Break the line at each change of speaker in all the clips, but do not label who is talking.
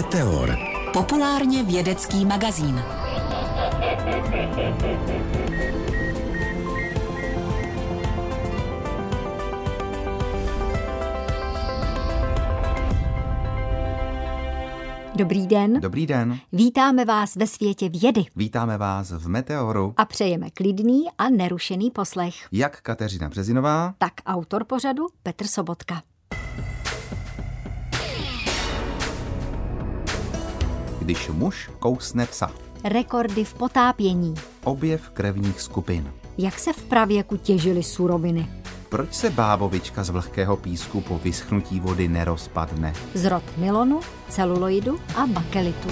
Meteor.
Populárně vědecký magazín.
Dobrý den.
Dobrý den.
Vítáme vás ve světě vědy.
Vítáme vás v Meteoru.
A přejeme klidný a nerušený poslech.
Jak Kateřina Březinová,
tak autor pořadu Petr Sobotka.
Když muž kousne psa.
Rekordy v potápění.
Objev krevních skupin.
Jak se v pravěku těžily suroviny.
Proč se bábovička z vlhkého písku po vyschnutí vody nerozpadne?
Zrod nylonu, celuloidu a bakelitu.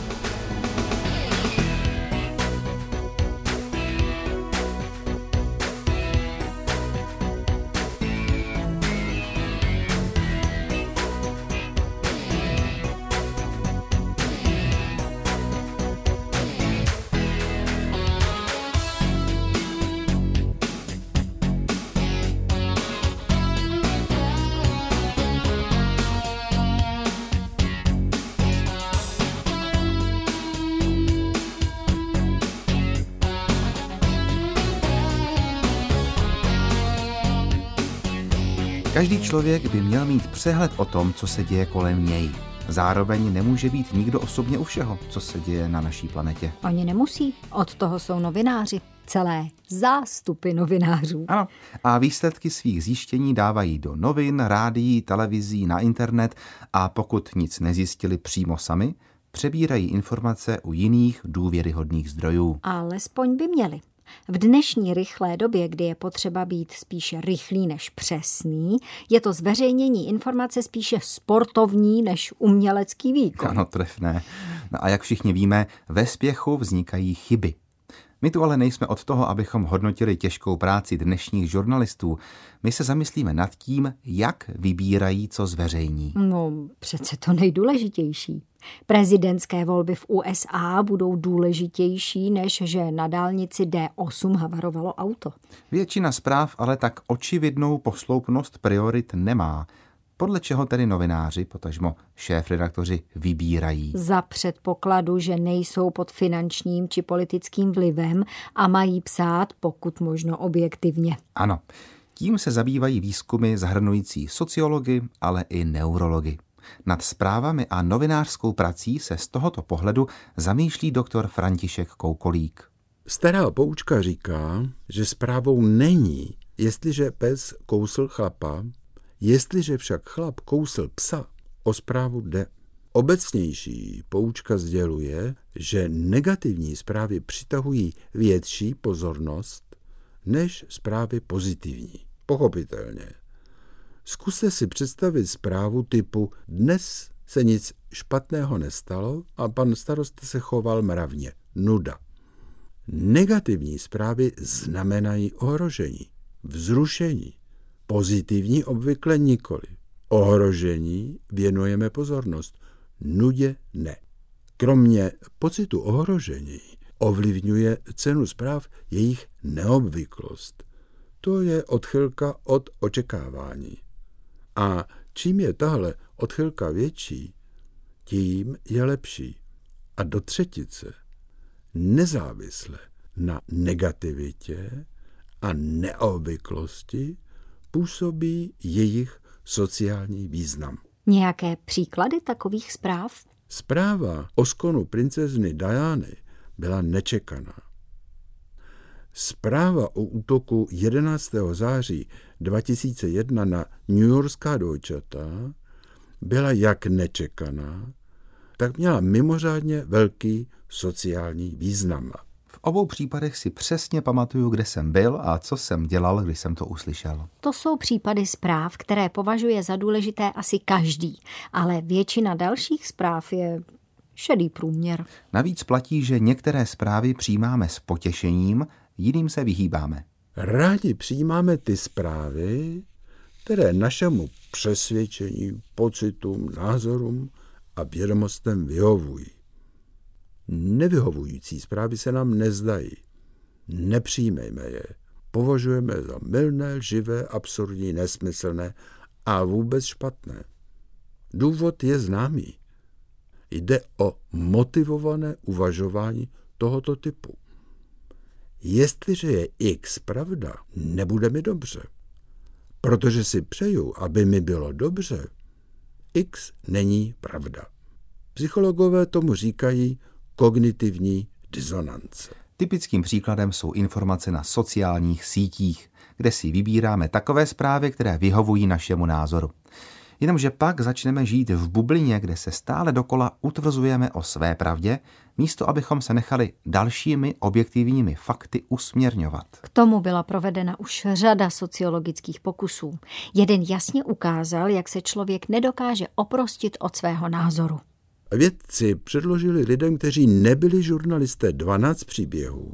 Každý člověk by měl mít přehled o tom, co se děje kolem něj. Zároveň nemůže být nikdo osobně u všeho, co se děje na naší planetě.
Oni nemusí, od toho jsou novináři. Celé zástupy novinářů.
Ano, a výsledky svých zjištění dávají do novin, rádií, televizí, na internet a pokud nic nezjistili přímo sami, přebírají informace u jiných důvěryhodných zdrojů.
Alespoň by měli. V dnešní rychlé době, kdy je potřeba být spíše rychlý než přesný, je to zveřejnění informace spíše sportovní než umělecký výkon.
Ano, trefné. No a jak všichni víme, ve spěchu vznikají chyby. My tu ale nejsme od toho, abychom hodnotili těžkou práci dnešních žurnalistů. My se zamyslíme nad tím, jak vybírají, co zveřejní.
No, přece to nejdůležitější. Prezidentské volby v USA budou důležitější, než že na dálnici D8 havarovalo auto.
Většina zpráv ale tak očividnou posloupnost priorit nemá. Podle čeho tedy novináři, potažmo šéfredaktoři, vybírají?
Za předpokladu, že nejsou pod finančním či politickým vlivem a mají psát pokud možno objektivně.
Ano, tím se zabývají výzkumy zahrnující sociology, ale i neurology. Nad zprávami a novinářskou prací se z tohoto pohledu zamýšlí doktor František Koukolík.
Stará poučka říká, že zprávou není, jestliže pes kousl chlapa, jestliže však chlap kousl psa, o zprávu jde. Obecnější poučka sděluje, že negativní zprávy přitahují větší pozornost než zprávy pozitivní. Pochopitelně. Zkuste si představit zprávu typu dnes se nic špatného nestalo a pan starosta se choval mravně. Nuda. Negativní zprávy znamenají ohrožení, vzrušení. Pozitivní obvykle nikoli. Ohrožení věnujeme pozornost, nudě ne. Kromě pocitu ohrožení ovlivňuje cenu zpráv jejich neobvyklost. To je odchylka od očekávání. A čím je tahle odchylka větší, tím je lepší. A do třetice, nezávisle na negativitě a neobvyklosti, působí jejich sociální význam.
Nějaké příklady takových zpráv?
Zpráva o skonu princezny Diany byla nečekaná. Zpráva o útoku 11. září 2001 na newyorská dvojčata byla jak nečekaná, tak měla mimořádně velký sociální význam.
V obou případech si přesně pamatuju, kde jsem byl a co jsem dělal, když jsem to uslyšel.
To jsou případy zpráv, které považuje za důležité asi každý, ale většina dalších zpráv je šedý průměr.
Navíc platí, že některé zprávy přijímáme s potěšením, jiným se vyhýbáme.
Rádi přijímáme ty zprávy, které našemu přesvědčení, pocitům, názorům a vědomostem vyhovují. Nevyhovující zprávy se nám nezdají. Nepřijmejme je. Považujeme za mylné, lživé, absurdní, nesmyslné a vůbec špatné. Důvod je známý. Jde o motivované uvažování tohoto typu. Jestliže je X pravda, nebude mi dobře. Protože si přeju, aby mi bylo dobře, X není pravda. Psychologové tomu říkají kognitivní disonance.
Typickým příkladem jsou informace na sociálních sítích, kde si vybíráme takové zprávy, které vyhovují našemu názoru. Jenomže pak začneme žít v bublině, kde se stále dokola utvrzujeme o své pravdě, místo abychom se nechali dalšími objektivními fakty usměrňovat.
K tomu byla provedena už řada sociologických pokusů. Jeden jasně ukázal, jak se člověk nedokáže oprostit od svého názoru.
Vědci předložili lidem, kteří nebyli žurnalisté, 12 příběhů,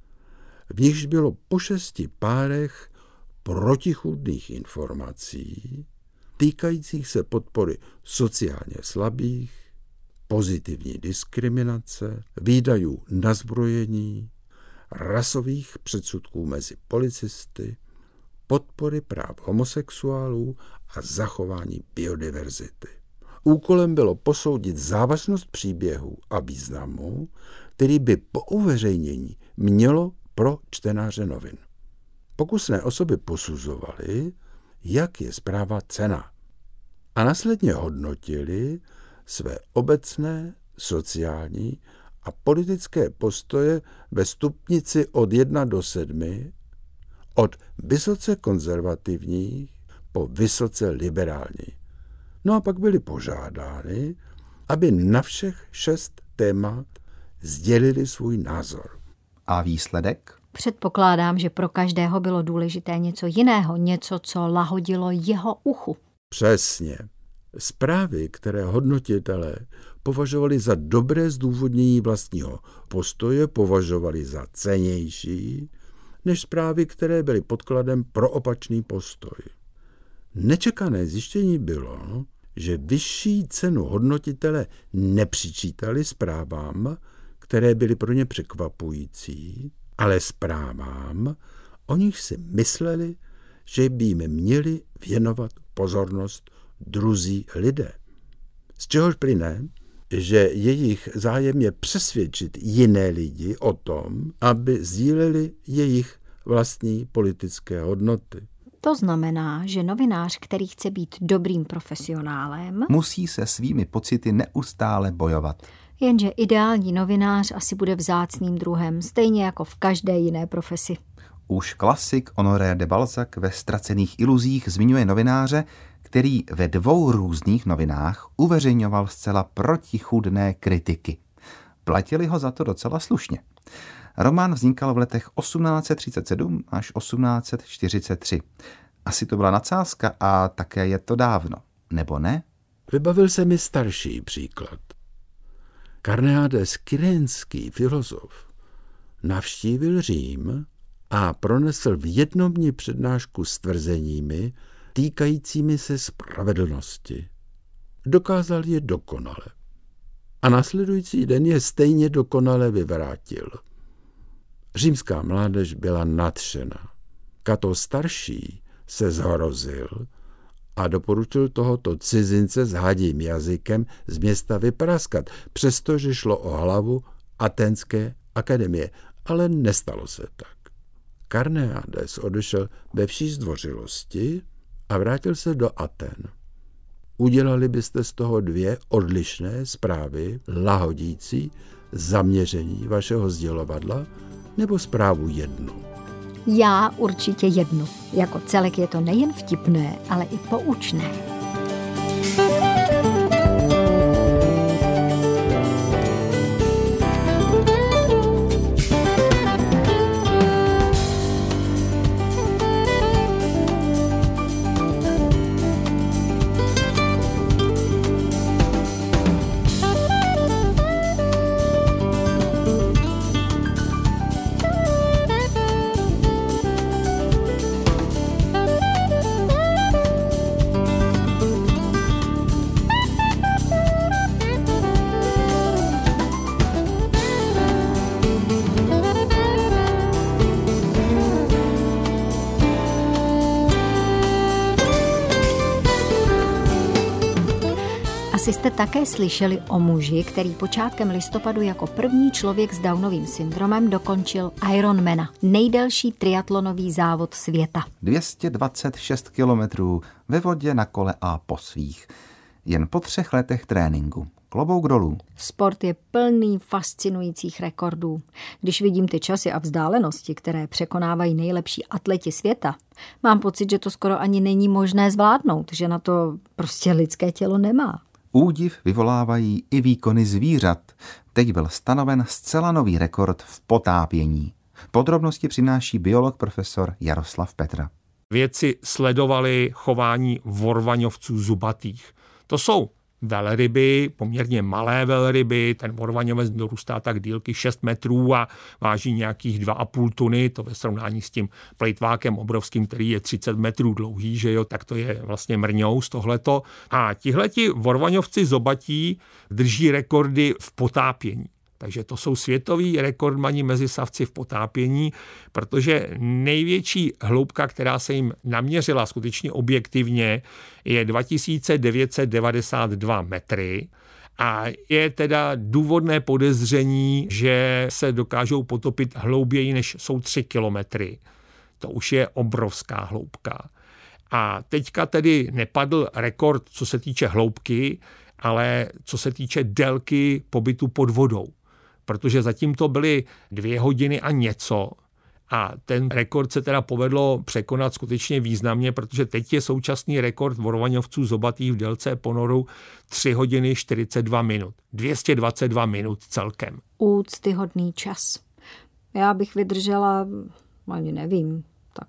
v nichž bylo po 6 párech protichůdných informací, týkajících se podpory sociálně slabých, pozitivní diskriminace, výdajů na zbrojení, rasových předsudků mezi policisty, podpory práv homosexuálů a zachování biodiverzity. Úkolem bylo posoudit závažnost příběhu a významu, který by po uveřejnění mělo pro čtenáře novin. Pokusné osoby posuzovaly, jak je zpráva cenná, a následně hodnotili své obecné, sociální a politické postoje ve stupnici od 1 do 7, od vysoce konzervativních po vysoce liberální. No a pak byli požádány, aby na všech 6 témat sdělili svůj názor.
A výsledek?
Předpokládám, že pro každého bylo důležité něco jiného, něco, co lahodilo jeho uchu.
Přesně. Zprávy, které hodnotitelé považovali za dobré zdůvodnění vlastního postoje, považovali za cennější, než zprávy, které byly podkladem pro opačný postoj. Nečekané zjištění bylo, že vyšší cenu hodnotitelé nepřičítali zprávám, které byly pro ně překvapující, ale zprávám, o nich si mysleli, že by jim měli věnovat pozornost druzí lidé. Z čehož plyne, že jejich zájem je přesvědčit jiné lidi o tom, aby sdíleli jejich vlastní politické hodnoty.
To znamená, že novinář, který chce být dobrým profesionálem,
musí se svými pocity neustále bojovat.
Jenže ideální novinář asi bude vzácným druhem, stejně jako v každé jiné profesi.
Už klasik Honoré de Balzac ve Ztracených iluzích zmiňuje novináře, který ve 2 různých novinách uveřejňoval zcela protichůdné kritiky. Platili ho za to docela slušně. Román vznikal v letech 1837 až 1843. Asi to byla nadsázka a také je to dávno, nebo ne?
Vybavil se mi starší příklad. Carneades kyrénský filozof navštívil Řím a pronesl v jednom dni přednášku s tvrzeními týkajícími se spravedlnosti. Dokázal je dokonale. A následující den je stejně dokonale vyvrátil. Římská mládež byla nadšena. Kato starší se zhrozil a doporučil tohoto cizince s hadím jazykem z města vypraskat, přestože šlo o hlavu Aténské akademie, ale nestalo se tak. Carneades odešel ve vší zdvořilosti a vrátil se do Aten. Udělali byste z toho 2 odlišné zprávy, lahodící zaměření vašeho sdělovadla, nebo zprávu jednu?
Já určitě jednu. Jako celek je to nejen vtipné, ale i poučné. Asi jste také slyšeli o muži, který počátkem listopadu jako první člověk s Downovým syndromem dokončil Ironmana, nejdelší triatlonový závod světa.
226 kilometrů ve vodě, na kole a po svých. Jen po 3 letech tréninku. Klobouk dolů.
Sport je plný fascinujících rekordů. Když vidím ty časy a vzdálenosti, které překonávají nejlepší atleti světa, mám pocit, že to skoro ani není možné zvládnout, že na to prostě lidské tělo nemá.
Údiv vyvolávají i výkony zvířat. Teď byl stanoven zcela nový rekord v potápění. Podrobnosti přináší biolog profesor Jaroslav Petra.
Vědci sledovali chování vorvaňovců zubatých. To jsou velryby, poměrně malé velryby, ten vorvaňovec dorůstá tak dílky 6 metrů a váží nějakých 2,5 tuny, to ve srovnání s tím plejtvákem obrovským, který je 30 metrů dlouhý, že jo, tak to je vlastně mrňous tohleto. A tihleti vorvaňovci zobatí drží rekordy v potápění. Takže to jsou světoví rekordmani mezi savci v potápění, protože největší hloubka, která se jim naměřila skutečně objektivně, je 2992 metry a je teda důvodné podezření, že se dokážou potopit hlouběji, než jsou 3 kilometry. To už je obrovská hloubka. A teďka tedy nepadl rekord, co se týče hloubky, ale co se týče délky pobytu pod vodou. Protože zatím to byly 2 hodiny a něco a ten rekord se teda povedlo překonat skutečně významně, protože teď je současný rekord vorvaňovců zobatých v délce ponoru 3 hodiny 42 minut. 222 minut celkem.
Úctyhodný čas. Já bych vydržela, ani nevím, tak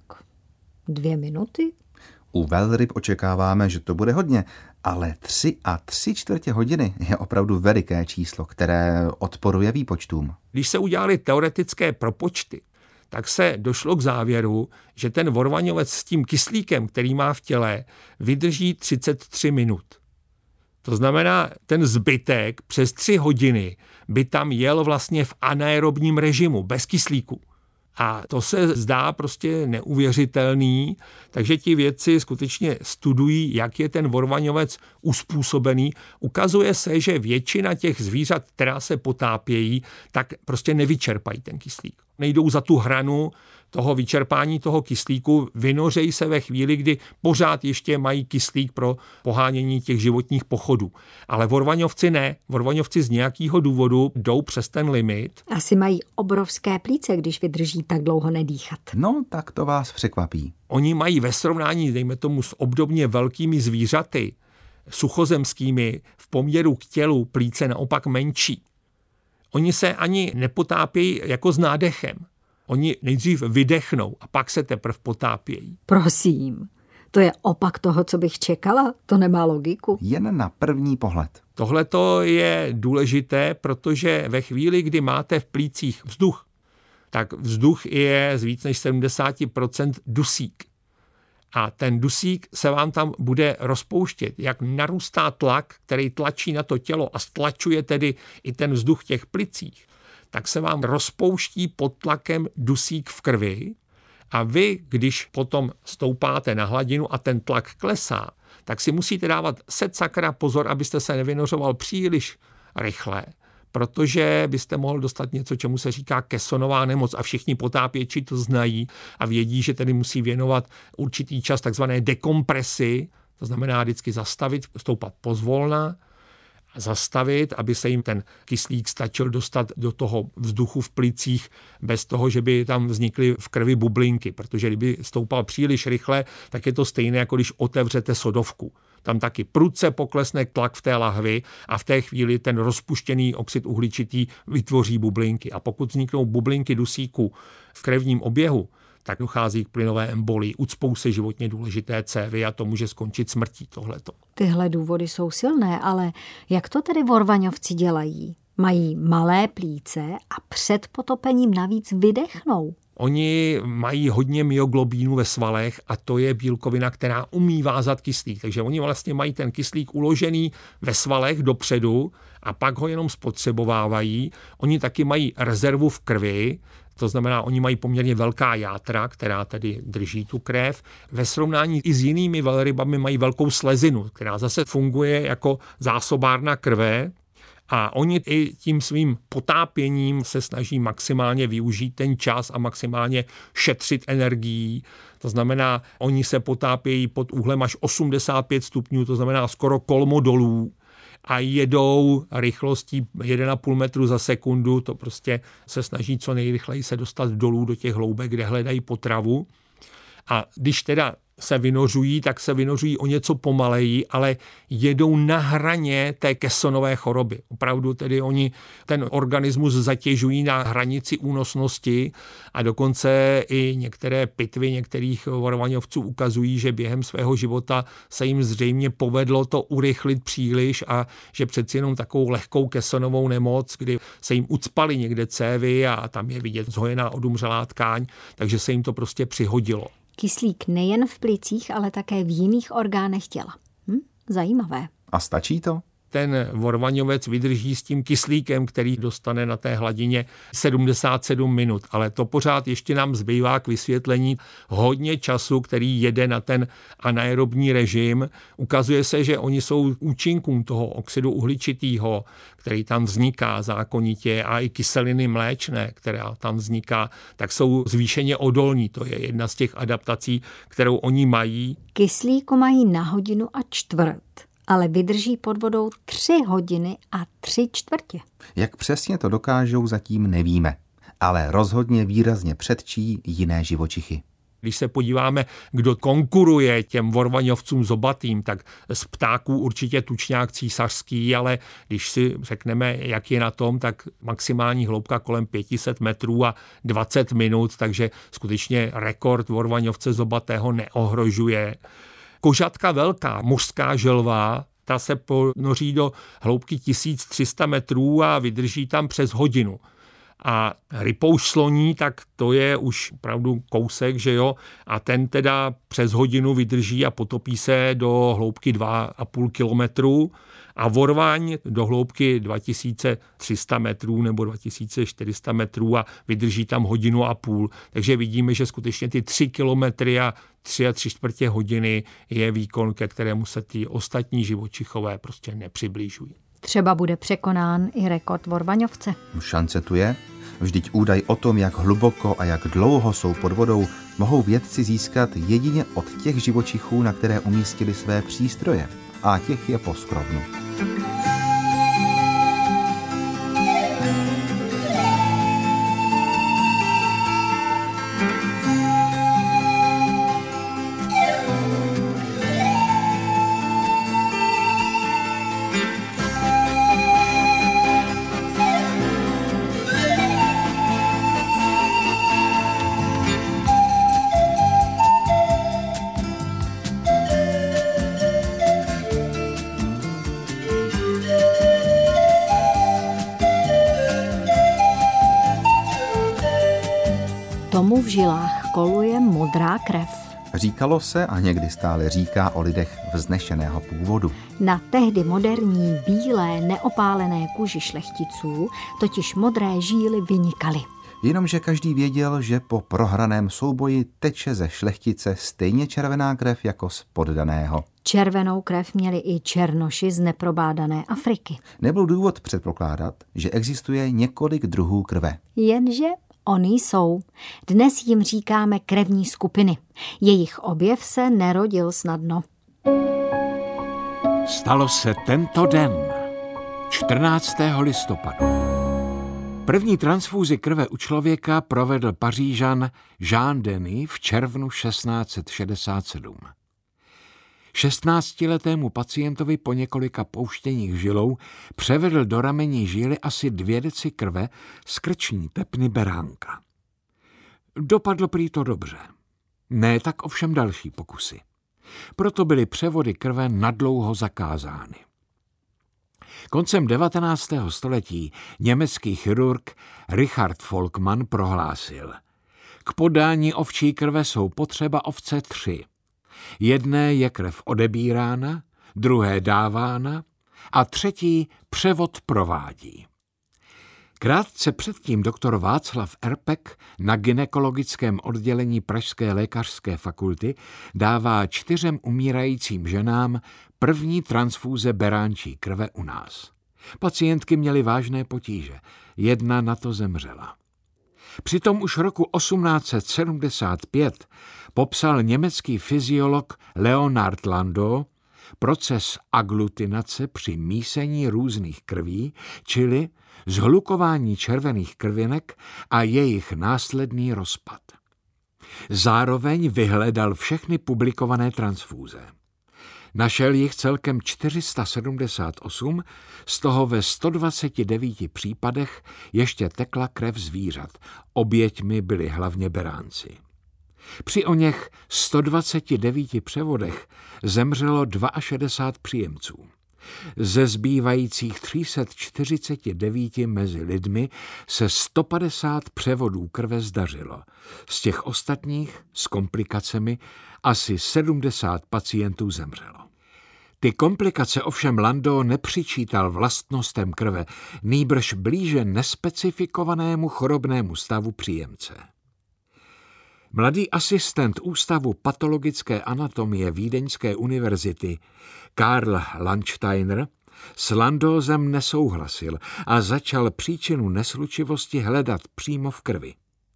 2 minuty?
U velryb očekáváme, že to bude hodně, ale 3 3/4 hodiny je opravdu veliké číslo, které odporuje výpočtům.
Když se udělaly teoretické propočty, tak se došlo k závěru, že ten vorvaňovec s tím kyslíkem, který má v těle, vydrží 33 minut. To znamená, ten zbytek přes 3 hodiny by tam jel vlastně v anaerobním režimu, bez kyslíku. A to se zdá prostě neuvěřitelný, takže ti vědci skutečně studují, jak je ten vorvaňovec uspůsobený. Ukazuje se, že většina těch zvířat, která se potápějí, tak prostě nevyčerpají ten kyslík. Nejdou za tu hranu toho vyčerpání toho kyslíku, vynořejí se ve chvíli, kdy pořád ještě mají kyslík pro pohánění těch životních pochodů. Ale vorvaňovci ne. Vorvaňovci z nějakého důvodu jdou přes ten limit.
Asi mají obrovské plíce, když vydrží tak dlouho nedýchat.
No, tak to vás překvapí.
Oni mají ve srovnání, dejme tomu, s obdobně velkými zvířaty, suchozemskými, v poměru k tělu plíce naopak menší. Oni se ani nepotápějí jako s nádechem. Oni nejdřív vydechnou a pak se teprve potápějí.
Prosím, to je opak toho, co bych čekala? To nemá logiku.
Jen na první pohled.
Tohleto je důležité, protože ve chvíli, kdy máte v plících vzduch, tak vzduch je z víc než 70% dusík. A ten dusík se vám tam bude rozpouštět. Jak narůstá tlak, který tlačí na to tělo a stlačuje tedy i ten vzduch v těch plicích, tak se vám rozpouští pod tlakem dusík v krvi a vy, když potom stoupáte na hladinu a ten tlak klesá, tak si musíte dávat sakra pozor, abyste se nevynořoval příliš rychle, protože byste mohl dostat něco, čemu se říká kesonová nemoc a všichni potápěči to znají a vědí, že tedy musí věnovat určitý čas takzvané dekompresi, to znamená vždycky zastavit, stoupat pozvolna, zastavit, aby se jim ten kyslík stačil dostat do toho vzduchu v plicích bez toho, že by tam vznikly v krvi bublinky, protože kdyby stoupal příliš rychle, tak je to stejné, jako když otevřete sodovku. Tam taky prudce poklesne tlak v té lahvi a v té chvíli ten rozpuštěný oxid uhličitý vytvoří bublinky. A pokud vzniknou bublinky dusíku v krevním oběhu, tak dochází k plynové embolii, ucpou se životně důležité cévy a to může skončit smrtí tohleto.
Tyhle důvody jsou silné, ale jak to tedy vorvaňovci dělají? Mají malé plíce a před potopením navíc vydechnou.
Oni mají hodně myoglobínu ve svalech a to je bílkovina, která umí vázat kyslík. Takže oni vlastně mají ten kyslík uložený ve svalech dopředu a pak ho jenom spotřebovávají. Oni taky mají rezervu v krvi, To znamená, oni mají poměrně velká játra, která tedy drží tu krev. Ve srovnání i s jinými velrybami mají velkou slezinu, která zase funguje jako zásobárna krve. A oni i tím svým potápěním se snaží maximálně využít ten čas a maximálně šetřit energií. To znamená, oni se potápějí pod úhlem až 85 stupňů, to znamená skoro kolmo dolů a jedou rychlostí 1,5 metru za sekundu. To prostě se snaží co nejrychleji se dostat dolů do těch hloubek, kde hledají potravu. A když teda se vynořují, tak se vynořují o něco pomaleji, ale jedou na hraně té kesonové choroby. Opravdu tedy oni ten organismus zatěžují na hranici únosnosti a dokonce i některé pitvy některých vorvaňovců ukazují, že během svého života se jim zřejmě povedlo to urychlit příliš a že přeci jenom takovou lehkou kesonovou nemoc, kdy se jim ucpaly někde cévy a tam je vidět zhojená odumřelá tkáň, takže se jim to prostě přihodilo.
Kyslík nejen v plicích, ale také v jiných orgánech těla. Zajímavé.
A stačí to?
Ten vorvaňovec vydrží s tím kyslíkem, který dostane na té hladině 77 minut. Ale to pořád ještě nám zbývá k vysvětlení hodně času, který jede na ten anaerobní režim. Ukazuje se, že oni jsou účinkům toho oxidu uhličitého, který tam vzniká zákonitě, a i kyseliny mléčné, která tam vzniká, tak jsou zvýšeně odolní. To je jedna z těch adaptací, kterou oni mají.
Kyslíku mají na 1,25 hodiny, ale vydrží pod vodou 3 hodiny a 3/4.
Jak přesně to dokážou, zatím nevíme, ale rozhodně výrazně předčí jiné živočichy.
Když se podíváme, kdo konkuruje těm vorvaňovcům zobatým, tak z ptáků určitě tučňák císařský, ale když si řekneme, jak je na tom, tak maximální hloubka kolem 500 metrů a 20 minut, takže skutečně rekord vorvaňovce zobatého neohrožuje. Kožatka velká, mořská želva, ta se ponoří do hloubky 1300 metrů a vydrží tam přes hodinu. A rypouš sloní, tak to je už opravdu kousek, že jo, a ten teda přes hodinu vydrží a potopí se do hloubky 2,5 kilometru a vorvaň do hloubky 2300 metrů nebo 2400 metrů a vydrží tam 1,5 hodiny. Takže vidíme, že skutečně ty 3 kilometry a 3,75 hodiny je výkon, ke kterému se ty ostatní živočichové prostě nepřibližují.
Třeba bude překonán i rekord vorvaňovce.
Šance tu je. Vždyť údaj o tom, jak hluboko a jak dlouho jsou pod vodou, mohou vědci získat jedině od těch živočichů, na které umístili své přístroje. A těch je poskrovnu.
Tomu v žilách koluje modrá krev.
Říkalo se a někdy stále říká o lidech vznešeného původu.
Na tehdy moderní bílé neopálené kůži šlechticů totiž modré žíly vynikaly.
Jenomže každý věděl, že po prohraném souboji teče ze šlechtice stejně červená krev jako z poddaného.
Červenou krev měli i černoši z neprobádané Afriky.
Nebyl důvod předpokládat, že existuje několik druhů krve.
Jenže oni jsou. Dnes jim říkáme krevní skupiny. Jejich objev se nerodil snadno.
Stalo se tento den, 14. listopadu. První transfúzi krve u člověka provedl Pařížan Jean Denis v červnu 1667. 16letému pacientovi po několika pouštěních žilou převedl do ramení žíly asi 2 deci krve z krční tepny beránka. Dopadlo prý to dobře. Ne tak ovšem další pokusy. Proto byly převody krve nadlouho zakázány. Koncem 19. století německý chirurg Richard Volkmann prohlásil: k podání ovčí krve jsou potřeba ovce 3. Jedné je krev odebírána, druhé dávána a třetí převod provádí.
Krátce předtím doktor Václav Erpek na gynekologickém oddělení Pražské lékařské fakulty dává 4 umírajícím ženám první transfúze beránčí krve u nás. Pacientky měly vážné potíže, jedna na to zemřela. Přitom už roku 1875 popsal německý fyziolog Leonhard Landau proces aglutinace při mísení různých krví, čili zhlukování červených krvinek a jejich následný rozpad. Zároveň vyhledal všechny publikované transfúze. Našel jich celkem 478, z toho ve 129 případech ještě tekla krev zvířat. Oběťmi byli hlavně beránci. Při oněch 129 převodech zemřelo 62 příjemců. Ze zbývajících 349 mezi lidmi se 150 převodů krve zdařilo. Z těch ostatních s komplikacemi asi 70 pacientů zemřelo. Ty komplikace ovšem Landau nepřičítal vlastnostem krve, nýbrž blíže nespecifikovanému chorobnému stavu příjemce. Mladý asistent Ústavu patologické anatomie Vídeňské univerzity Karl Landsteiner s Landausem nesouhlasil a začal příčinu neslučivosti hledat přímo v krvi.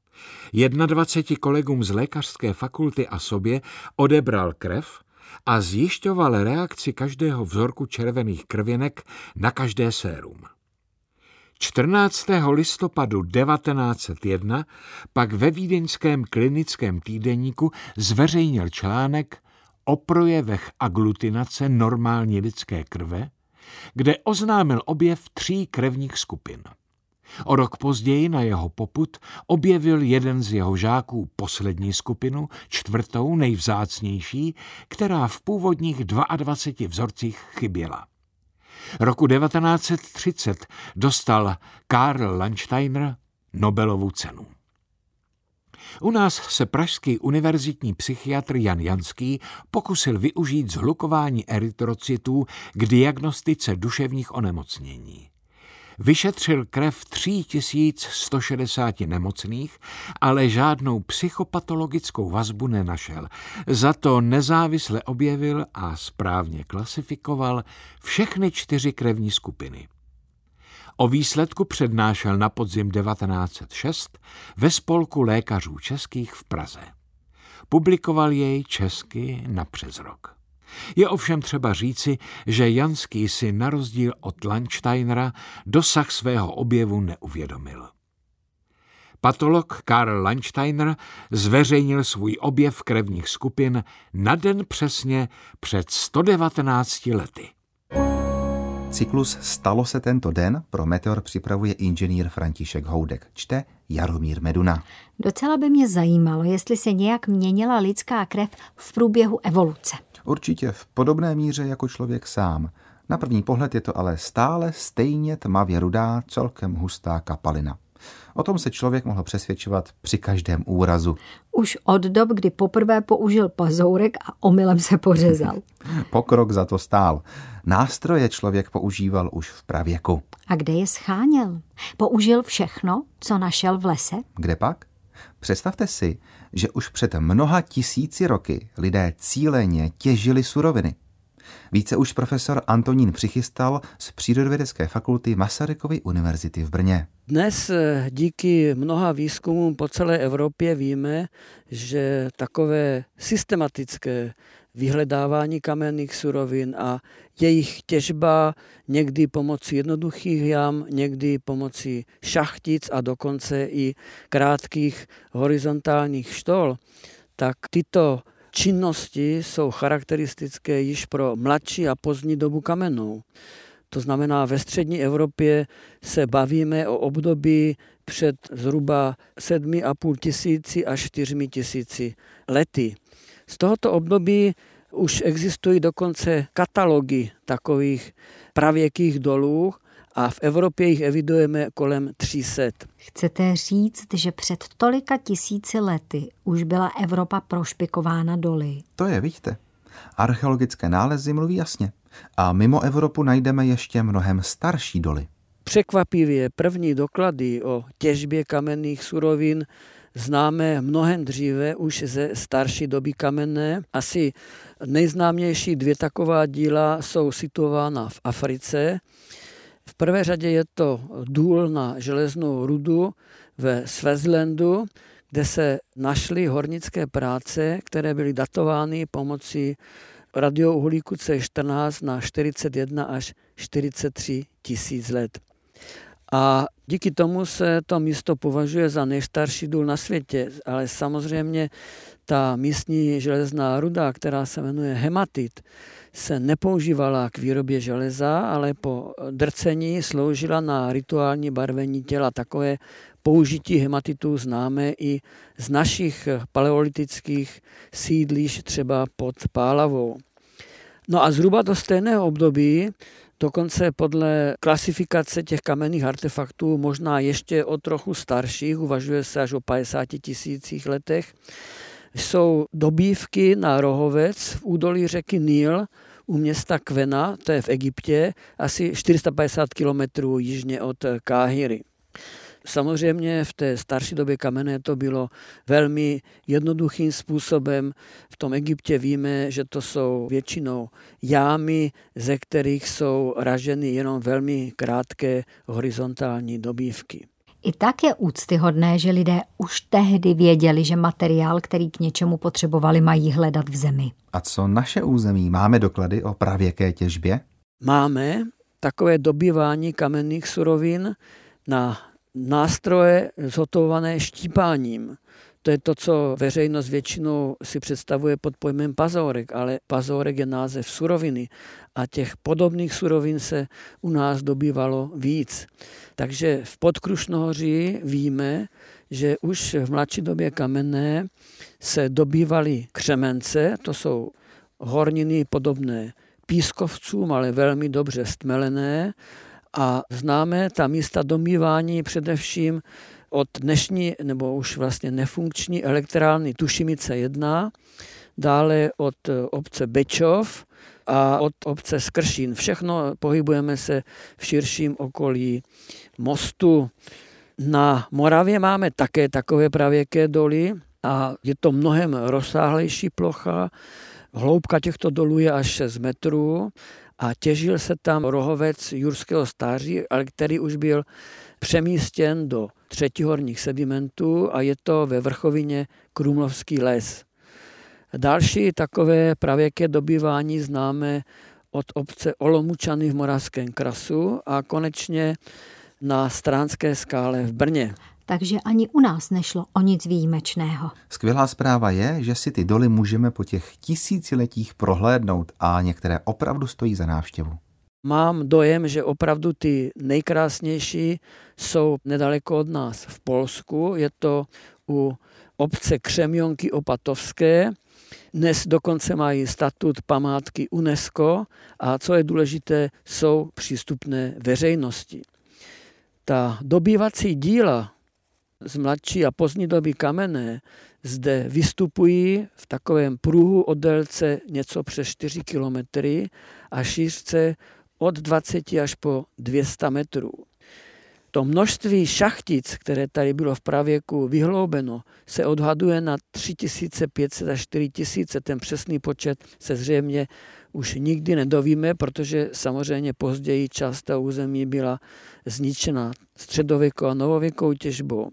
21 kolegům z lékařské fakulty a sobě odebral krev a zjišťoval reakci každého vzorku červených krvinek na každé sérum. 14. listopadu 1901 pak ve vídeňském klinickém týdeníku zveřejnil článek o projevech aglutinace normální lidské krve, kde oznámil objev 3 krevních skupin. O rok později na jeho popud objevil jeden z jeho žáků poslední skupinu, 4. nejvzácnější, která v původních 22 vzorcích chyběla. Roku 1930 dostal Karl Landsteiner Nobelovu cenu. U nás se pražský univerzitní psychiatr Jan Janský pokusil využít zhlukování erytrocytů k diagnostice duševních onemocnění. Vyšetřil krev 3160 nemocných, ale žádnou psychopatologickou vazbu nenašel. Za to nezávisle objevil a správně klasifikoval všechny 4 krevní skupiny. O výsledku přednášel na podzim 1906 ve Spolku lékařů českých v Praze. Publikoval jej česky na přes rok. Je ovšem třeba říci, že Janský si na rozdíl od Landsteinera dosah svého objevu neuvědomil. Patolog Karl Landsteiner zveřejnil svůj objev krevních skupin na den přesně před 119 lety.
Cyklus Stalo se tento den pro Meteor připravuje inženýr František Houdek. Čte Jaromír Meduna.
Docela by mě zajímalo, jestli se nějak měnila lidská krev v průběhu evoluce.
Určitě v podobné míře jako člověk sám. Na první pohled je to ale stále stejně tmavě rudá, celkem hustá kapalina. O tom se člověk mohl přesvědčovat při každém úrazu.
Už od dob, kdy poprvé použil pazourek a omylem se pořezal.
Pokrok za to stál. Nástroje člověk používal už v pravěku.
A kde je scháněl? Použil všechno, co našel v lese?
Kde pak? Představte si, že už před mnoha tisíci roky lidé cíleně těžili suroviny. Více už profesor Antonín přichystal z Přírodovědecké fakulty Masarykovy univerzity v Brně.
Dnes díky mnoha výzkumům po celé Evropě víme, že takové systematické vyhledávání kamenných surovin a jejich těžba někdy pomocí jednoduchých jam, někdy pomocí šachtic a dokonce i krátkých horizontálních štol, tak tyto činnosti jsou charakteristické již pro mladší a pozdní dobu kamennou. To znamená, ve střední Evropě se bavíme o období před zhruba 7,5 tisíci až 4 tisíci lety. Z tohoto období už existují dokonce katalogy takových pravěkých dolů a v Evropě jich evidujeme kolem 300.
Chcete říct, že před tolika tisíci lety už byla Evropa prošpikována doly?
To je, vidíte. Archeologické nálezy mluví jasně. A mimo Evropu najdeme ještě mnohem starší doly.
Překvapivě první doklady o těžbě kamenných surovin známe mnohem dříve, už ze starší doby kamenné. Asi nejznámější 2 taková díla jsou situována v Africe. V prvé řadě je to důl na železnou rudu ve Swazilandu, kde se našly hornické práce, které byly datovány pomocí radiouhlíku C14 na 41 až 43 tisíc let. A díky tomu se to místo považuje za nejstarší důl na světě, ale samozřejmě ta místní železná ruda, která se jmenuje hematit, se nepoužívala k výrobě železa, ale po drcení sloužila na rituální barvení těla. Takové použití hematitu známe i z našich paleolitických sídlišť, třeba pod Pálavou. No a zhruba do stejného období, dokonce podle klasifikace těch kamenných artefaktů, možná ještě o trochu starších, uvažuje se až o 50 tisících letech, jsou dobývky na rohovec v údolí řeky Nil u města Kvena, to je v Egyptě, asi 450 kilometrů jižně od Káhiry. Samozřejmě v té starší době kamenné to bylo velmi jednoduchým způsobem. V tom Egyptě víme, že to jsou většinou jámy, ze kterých jsou raženy jenom velmi krátké horizontální dobývky.
I tak je úctyhodné, že lidé už tehdy věděli, že materiál, který k něčemu potřebovali, mají hledat v zemi.
A co naše území? Máme doklady o pravěké těžbě?
Máme takové dobývání kamenných surovin na nástroje zhotovované štípáním. To je to, co veřejnost většinou si představuje pod pojmem pazourek, ale pazourek je název suroviny a těch podobných surovin se u nás dobývalo víc. Takže v Podkrušnohoří víme, že už v mladší době kamenné se dobývaly křemence, to jsou horniny podobné pískovcům, ale velmi dobře stmelené, a známe ta místa domývání především od dnešní nebo už vlastně nefunkční elektrárny Tušimice 1, dále od obce Bečov a od obce Skršín. Všechno pohybujeme se v širším okolí mostu. Na Moravě máme také takové pravěké doly a je to mnohem rozsáhlejší plocha. Hloubka těchto dolů je až 6 metrů. A těžil se tam rohovec jurského stáří, ale který už byl přemístěn do třetihorních sedimentů a je to ve vrchovině Krumlovský les. Další takové pravěké dobývání známe od obce Olomučany v Moravském krasu a konečně na Stránské skále v Brně.
Takže ani u nás nešlo o nic výjimečného.
Skvělá zpráva je, že si ty doly můžeme po těch tisíciletích prohlédnout a některé opravdu stojí za návštěvu.
Mám dojem, že opravdu ty nejkrásnější jsou nedaleko od nás v Polsku. Je to u obce Křemionky Opatovské. Dnes dokonce mají statut památky UNESCO a co je důležité, jsou přístupné veřejnosti. Ta dobývací díla z mladší a pozdní doby kamenné zde vystupují v takovém pruhu o délce něco přes 4 kilometry a šířce od 20 až po 200 metrů. To množství šachtic, které tady bylo v pravěku vyhloubeno, se odhaduje na 3500 až 4000. Ten přesný počet se zřejmě už nikdy nedovíme, protože samozřejmě později část toho území byla zničena středověkou a novověkou těžbou.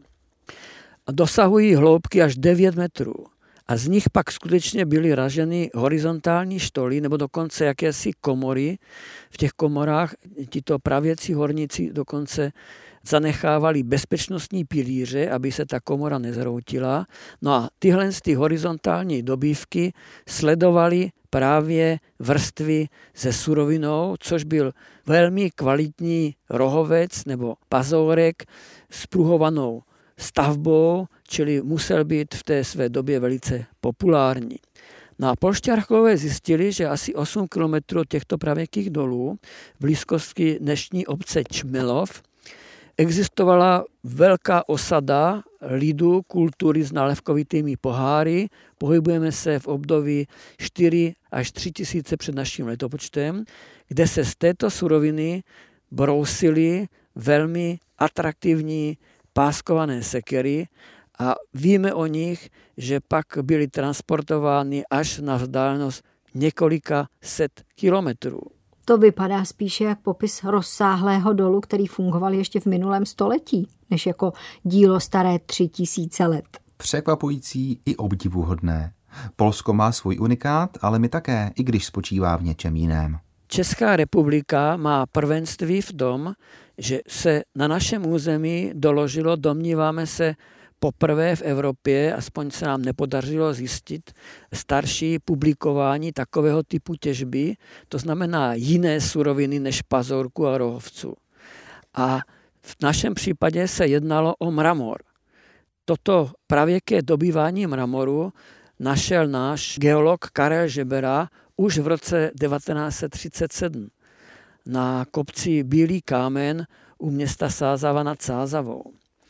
A dosahují hloubky až 9 metrů. A z nich pak skutečně byly raženy horizontální štoly nebo dokonce jakési komory. V těch komorách tito pravěcí horníci dokonce zanechávali bezpečnostní pilíře, aby se ta komora nezhroutila. No a tyhle horizontální dobývky sledovaly právě vrstvy se surovinou, což byl velmi kvalitní rohovec nebo pazourek s pruhovanou stavbou, čili musel být v té své době velice populární. No a polští archeologové zjistili, že asi 8 kilometrů od těchto pravěkých dolů v blízkosti dnešní obce Čmelov existovala velká osada lidu, kultury s nálevkovitými poháry. Pohybujeme se v období 4 až 3 tisíce před naším letopočtem, kde se z této suroviny brousily velmi atraktivní páskované sekery a víme o nich, že pak byly transportovány až na vzdálenost několika set kilometrů.
To vypadá spíše jak popis rozsáhlého dolu, který fungoval ještě v minulém století, než jako dílo staré 3000 let.
Překvapující i obdivuhodné. Polsko má svůj unikát, ale my také, i když spočívá v něčem jiném.
Česká republika má prvenství v tom, že se na našem území doložilo, domníváme se, poprvé v Evropě, aspoň se nám nepodařilo zjistit, starší publikování takového typu těžby, to znamená jiné suroviny než pazorku a rohovců. A v našem případě se jednalo o mramor. Toto pravěké dobývání mramoru našel náš geolog Karel Žebera už v roce 1937 na kopci Bílý kámen u města Sázava nad Sázavou.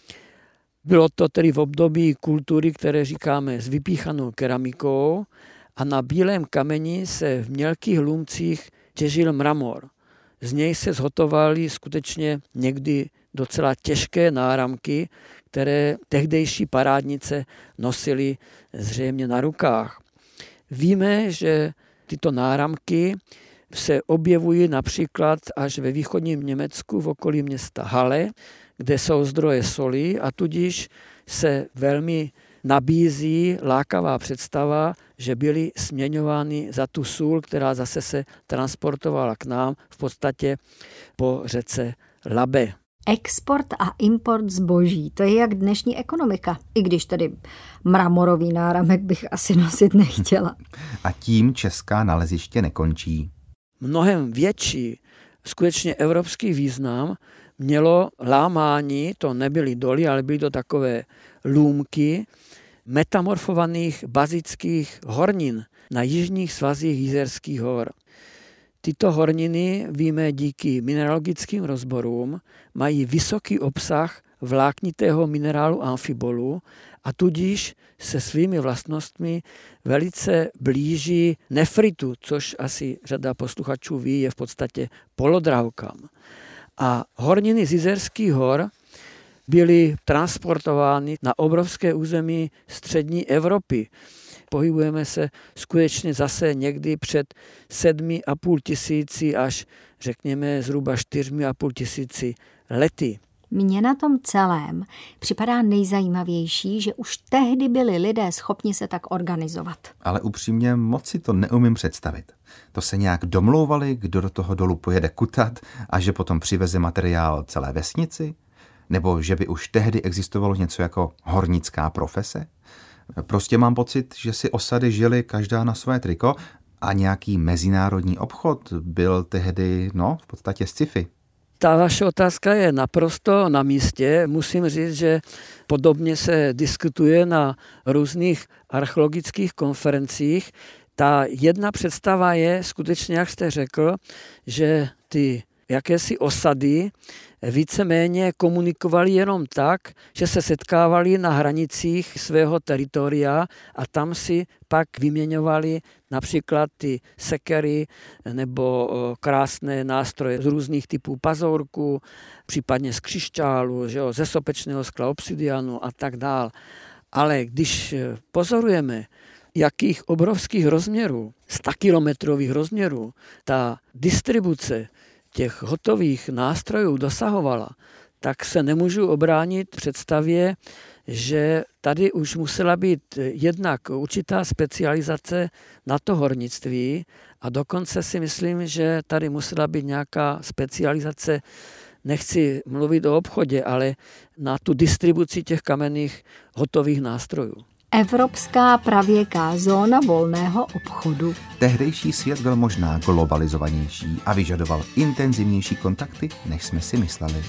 Bylo to tedy v období kultury, které říkáme s vypíchanou keramikou, a na bílém kameni se v mělkých lůmcích těžil mramor. Z něj se zhotovaly skutečně někdy docela těžké náramky, které tehdejší parádnice nosily zřejmě na rukách. Víme, že tyto náramky se objevují například až ve východním Německu v okolí města Halle, kde jsou zdroje soli, a tudíž se velmi nabízí lákavá představa, že byly směňovány za tu sůl, která zase se transportovala k nám v podstatě po řece Labe.
Export a import zboží, to je jak dnešní ekonomika, i když tedy mramorový náramek bych asi nosit nechtěla.
A tím česká naleziště nekončí.
Mnohem větší skutečně evropský význam mělo lámání, to nebyly doly, ale byly to takové lůmky metamorfovaných bazických hornin na jižních svazích Jizerských hor. Tyto horniny, víme díky mineralogickým rozborům, mají vysoký obsah vláknitého minerálu amfibolu a tudíž se svými vlastnostmi velice blíží nefritu, což asi řada posluchačů ví, je v podstatě polodrahokam. A horniny z Jizerských hor byly transportovány na obrovské území střední Evropy. Pohybujeme se skutečně zase někdy před 7,5 tisíci až řekněme zhruba 4,5 tisíci lety.
Mně na tom celém připadá nejzajímavější, že už tehdy byli lidé schopni se tak organizovat.
Ale upřímně moc si to neumím představit. To se nějak domlouvali, kdo do toho dolu pojede kutat a že potom přiveze materiál celé vesnici? Nebo že by už tehdy existovalo něco jako hornická profese? Prostě mám pocit, že si osady žily každá na své triko a nějaký mezinárodní obchod byl tehdy, v podstatě sci-fi.
Ta vaše otázka je naprosto na místě. Musím říct, že podobně se diskutuje na různých archeologických konferencích. Ta jedna představa je skutečně, jak jste řekl, že ty jakési osady víceméně komunikovali jenom tak, že se setkávali na hranicích svého teritoria a tam si pak vyměňovali například ty sekery nebo krásné nástroje z různých typů pazourků, případně z křišťálu, ze sopečného skla, obsidianu a tak dál. Ale když pozorujeme, jakých obrovských rozměrů, 100kilometrových rozměrů, ta distribuce těch hotových nástrojů dosahovala, tak se nemůžu obránit představě, že tady už musela být jednak určitá specializace na to hornictví a dokonce si myslím, že tady musela být nějaká specializace, nechci mluvit o obchodě, ale na tu distribuci těch kamenných hotových nástrojů.
Evropská pravěká zóna volného obchodu.
Tehdejší svět byl možná globalizovanější a vyžadoval intenzivnější kontakty, než jsme si mysleli.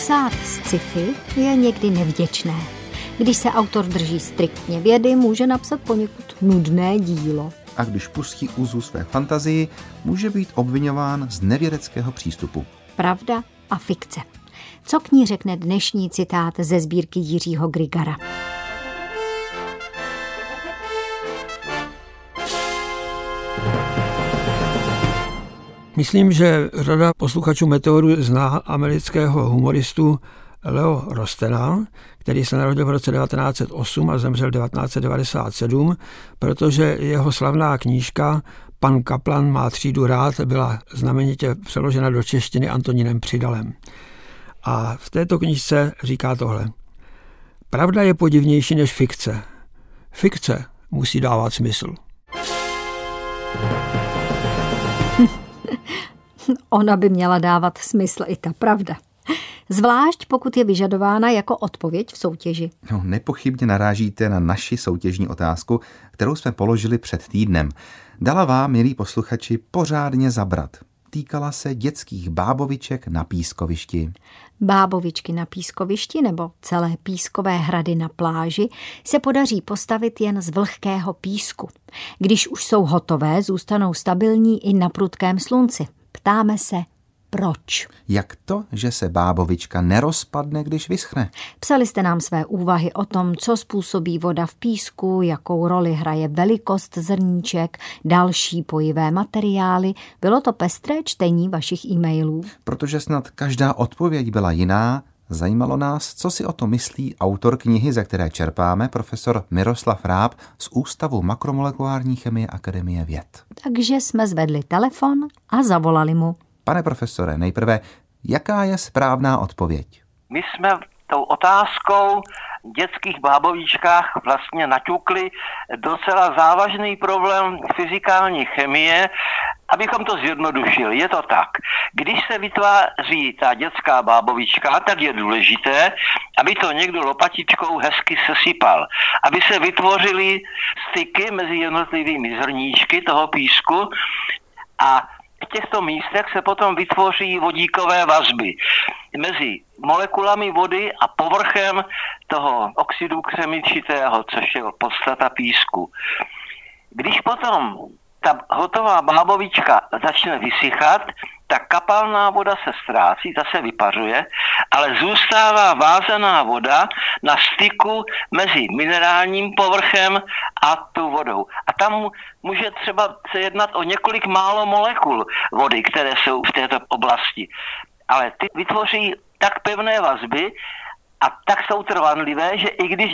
Psát sci-fi je někdy nevděčné. Když se autor drží striktně vědy, může napsat poněkud nudné dílo.
A když pustí úzu své fantazii, může být obviňován z nevědeckého přístupu.
Pravda a fikce. Co k ní řekne dnešní citát ze sbírky Jiřího Grigara?
Myslím, že řada posluchačů Meteoru zná amerického humoristu Leo Rostena, který se narodil v roce 1908 a zemřel 1997, protože jeho slavná knížka Pan Kaplan má třídu rád byla znamenitě přeložena do češtiny Antonínem Přidalem. A v této knížce říká tohle. Pravda je podivnější než fikce. Fikce musí dávat smysl.
Ona by měla dávat smysl i ta pravda. Zvlášť pokud je vyžadována jako odpověď v soutěži.
No, nepochybně narážíte na naši soutěžní otázku, kterou jsme položili před týdnem. Dala vám, milí posluchači, pořádně zabrat. Týkala se dětských báboviček na pískovišti.
Bábovičky na pískovišti nebo celé pískové hrady na pláži se podaří postavit jen z vlhkého písku. Když už jsou hotové, zůstanou stabilní i na prudkém slunci. Ptáme se, proč?
Jak to, že se bábovička nerozpadne, když vyschne?
Psali jste nám své úvahy o tom, co způsobí voda v písku, jakou roli hraje velikost zrníček, další pojivé materiály. Bylo to pestré čtení vašich e-mailů?
Protože snad každá odpověď byla jiná, zajímalo nás, co si o to myslí autor knihy, ze které čerpáme, profesor Miroslav Ráb z Ústavu makromolekulární chemie Akademie věd.
Takže jsme zvedli telefon a zavolali mu.
Pane profesore, nejprve, jaká je správná odpověď?
My jsme tou otázkou dětských bábovíčkách vlastně naťukli docela závažný problém fyzikální chemie, abychom to zjednodušili. Je to tak. Když se vytváří ta dětská bábovička, tak je důležité, aby to někdo lopatičkou hezky sesypal. Aby se vytvořily styky mezi jednotlivými zrníčky toho písku a v těchto místech se potom vytvoří vodíkové vazby mezi molekulami vody a povrchem toho oxidu křemičitého, což je podstata písku. Když potom ta hotová bábovička začne vysychat, tak kapalná voda se ztrácí, ta se vypařuje, ale zůstává vázaná voda na styku mezi minerálním povrchem a tou vodou. A tam může třeba se jednat o několik málo molekul vody, které jsou v této oblasti. Ale ty vytvoří tak pevné vazby a tak jsou trvanlivé, že i když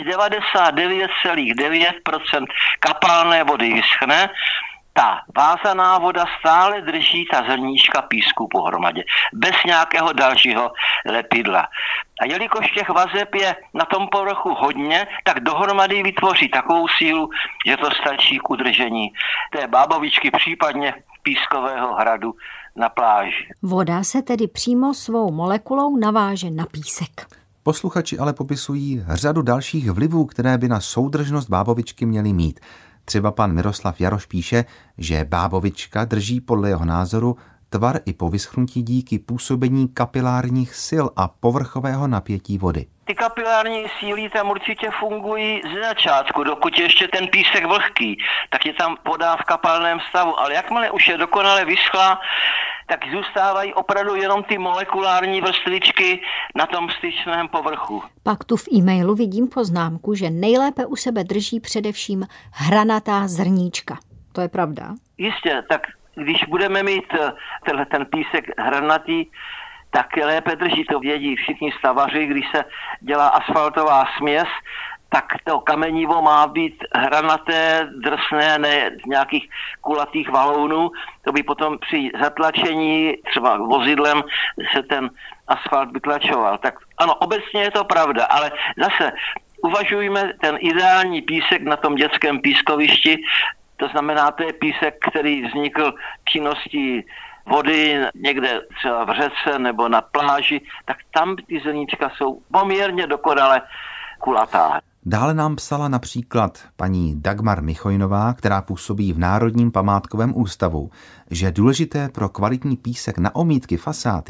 99,9% kapalné vody vyschne, ta vázaná voda stále drží ta zrníčka písku pohromadě, bez nějakého dalšího lepidla. A jelikož těch vazeb je na tom povrchu hodně, tak dohromady vytvoří takovou sílu, že to stačí k udržení té bábovičky, případně pískového hradu na pláži.
Voda se tedy přímo svou molekulou naváže na písek.
Posluchači ale popisují řadu dalších vlivů, které by na soudržnost bábovičky měly mít. Třeba pan Miroslav Jaroš píše, že bábovička drží podle jeho názoru tvar i po vyschnutí díky působení kapilárních sil a povrchového napětí vody.
Ty kapilární síly tam určitě fungují ze začátku, dokud je ještě ten písek vlhký, tak je tam voda v kapalném stavu, ale jakmile už je dokonale vyschlá, tak zůstávají opravdu jenom ty molekulární vrstvičky na tom styčném povrchu.
Pak tu v e-mailu vidím poznámku, že nejlépe u sebe drží především hranatá zrníčka. To je pravda?
Jistě, tak když budeme mít ten písek hranatý, tak lépe drží, to vědí všichni stavaři, když se dělá asfaltová směs, tak to kamenivo má být hranaté, drsné, ne z nějakých kulatých valounů. To by potom při zatlačení třeba vozidlem se ten asfalt vytlačoval. Tak ano, obecně je to pravda, ale zase uvažujme ten ideální písek na tom dětském pískovišti. To znamená, to je písek, který vznikl činností vody někde třeba v řece nebo na pláži, tak tam ty zrníčka jsou poměrně dokonale kulatá.
Dále nám psala například paní Dagmar Michojnová, která působí v Národním památkovém ústavu, že důležité pro kvalitní písek na omítky fasád je,